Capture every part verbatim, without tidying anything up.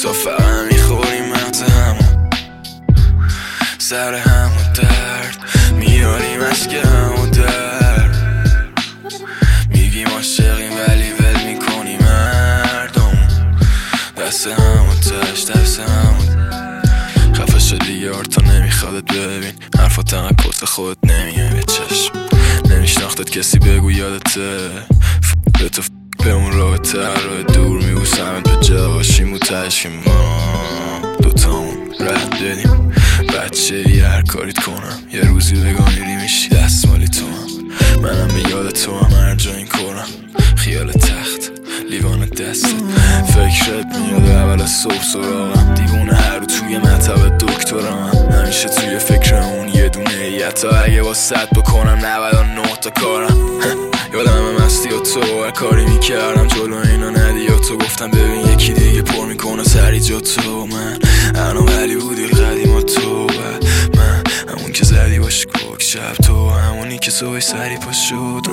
تا فقط میخوریم مغز همون، سر همون درد میاریم از که همون درد. میگیم عاشقیم ولی ول میکنیم مردم، دست همون تش دست همون. خفه شد دیگه آرتا نمیخوادت ببین، حرفات انقدر کس خودت نمیه به چشم. نمیشناختت کسی بگو یادته، به تو به اون رابطه راه دور میبوسمت به جاشیم و تش که ما دوتامون رد بدیم. بچه یه هر کاریت کنم یه روزی بگم میری میشی دست مالی تو هم، منم به یاد تو هم هر جا این کنم. خیال تخت لیوان دستت فکرت میاد اول از صبح سراغم، دیوونه هر رو توی مطب دکترم، همیشه توی فکر اون یه دونه یتا. اگه با صد بکنم نود و نه تا کارم یادم مستی و تو هر کاری میکردم جلو اینا ندی و تو گفتم ببین یکی دیگه پر میکنه سری جا تو. من انا ولی بودی قدیم و تو من همون که زدی باش کوک شب، تو همونی که صبح سری پا شد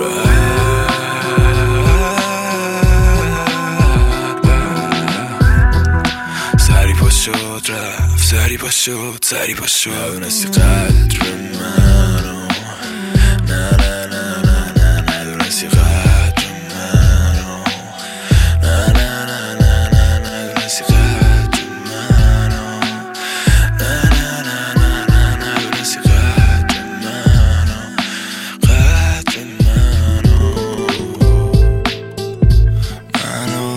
سری پا شد رفت، سری پا شد سری پا شد. ندونستی قدر منو، نه نه نه نه نه ندونستی قدر منو، نه نه نه نه نه ندونستی قدر منو، نه نه نه نه نه ندونستی قدر منو، قدر منو منو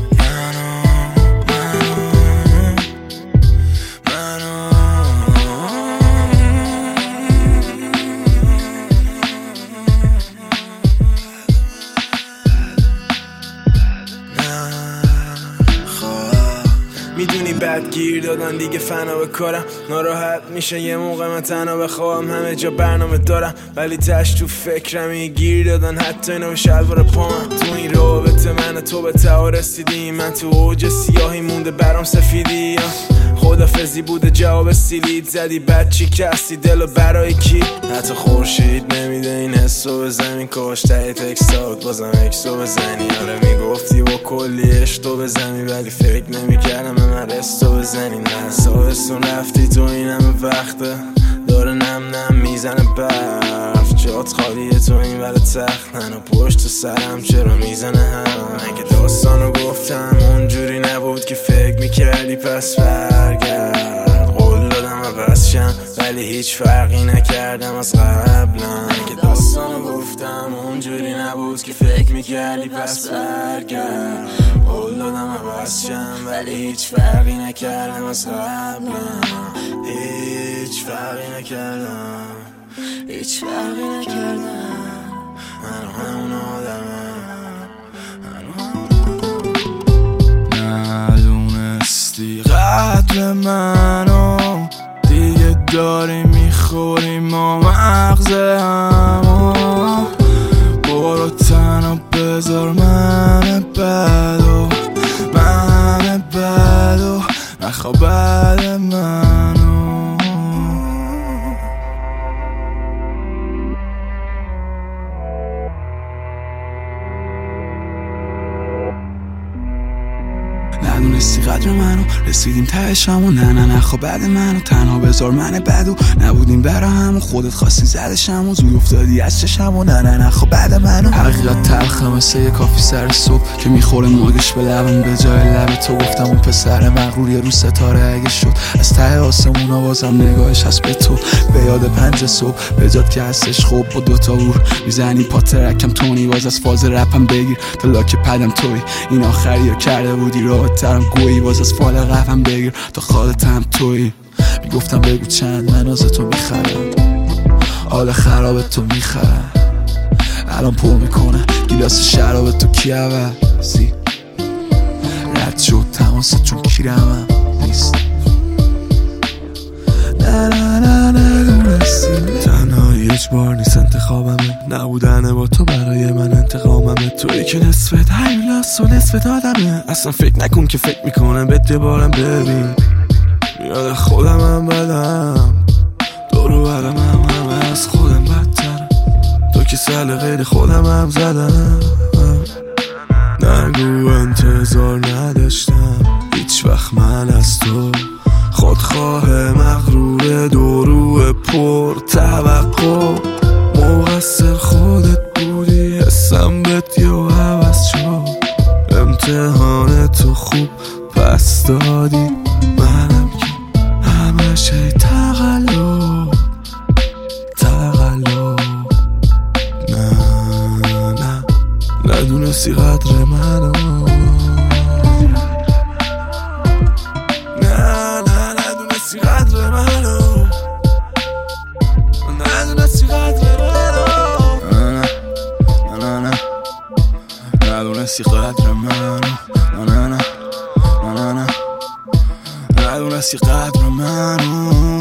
میدونی بد گیر دادن دیگه فنا به کارم، ناراحت میشه یه موقع من تنها بخوام، همه جا برنامه دارم ولی تش تو فکرم گیر دادن حتی اینو به شلوار پامم. تو این رابطه من تو به ته رسیدیم، من تو اوج سیاهی مونده برام سفیدی، خدافزی بوده جواب سیلید زدی بعد چی کسی دلو برای کی؟ حتی خورشید نمیده این حسو به زمین، کاش ته تکستات بازم اکسو بزنی. آره میگفتی با کلی عشقو بزنی ولی فکر نمیکردم به من رستو بزنی. نه سابستون رفتی تو این همه وقته داره نم نم میزنه برف، جات خالیه تو این ور تخت، منو پشت سرم چرا میزنه هم. من که داستانو گفتم اونجوری نبود که فکر میکردی پس برگرد، قول دادم عوض شم ولی هیچ فرقی نکردم از قبلا. من که داستانو گفتم اونجوری نبود که فکر میکردی پس برگرد، قول دادم عوض شم ولی هیچ فرقی نکردم از قبلا، هیچ فرقی نکردم، هیچ فرقی نکردم. من همون آدمم، ندونستی قدر منو، دیگه داری میخوری ما مغز همو. برو تنها بذار من بدو، من بدو نخوا بعد منو. ندونستی قدر منو، رسیدیم تهشمو، نه نه نه خب بعد منو. تنها بذار من بدو، نبودیم برا همو، خودت خواستی زدشمو، زود افتادی از چشمو، نه نه نه خب بعد منو. حقیقت تلخه مثل یه کافی سر صبح که میخوره موگش به لبم، به جای لب تو گفتم اون پسر مغرور یه رو ستاره اگه شد از ته آسمون آوازم نگاهش هست به تو، به یاد پنج صبح به جاد که هستش خوب با دوتا ور میزنی پا ترکم تونی باز از فاز رپم بگیر تا لاک پدم توی این آخری رو کرده بودی راه ترم گویی باز از فال قفم بگیر تا خالتم توی. میگفتم بگو چند من از تو میخرم، حال خراب تو میخرم، الان پر میکنه گیلاس شراب تو کی عوضی رد شد تماست چون کیرمم نیست. نه نه نه نه دونستی تنهایی اجبار نیست انتخابمه، نبودن با تو برای من انتقاممه. توی که نصفت هیولاس و نصفت آدمه، اصلا فکر نکن که فکر میکنم بهت یه بارم ببین. یاد خودم هم بدم دورو برم هم همه از خودم بدتر، تو که سل غیر خودم هم زدم. نگو انتظار نداشتم هیچ هیچ وقت من از تو خودخواه مغرور دورو پر توقع مقصر خودت بودی حسم بهت یا عوض شد امتحان تو خوب پس دادی منم که همش ای تقلب تقلب نه نه ندونستی قدر منو نه نه ندونستی قدر منو ندونستی قدر منو نه نه نه ندونستی قدر منو نه نه نه نه ندونستی قدر منو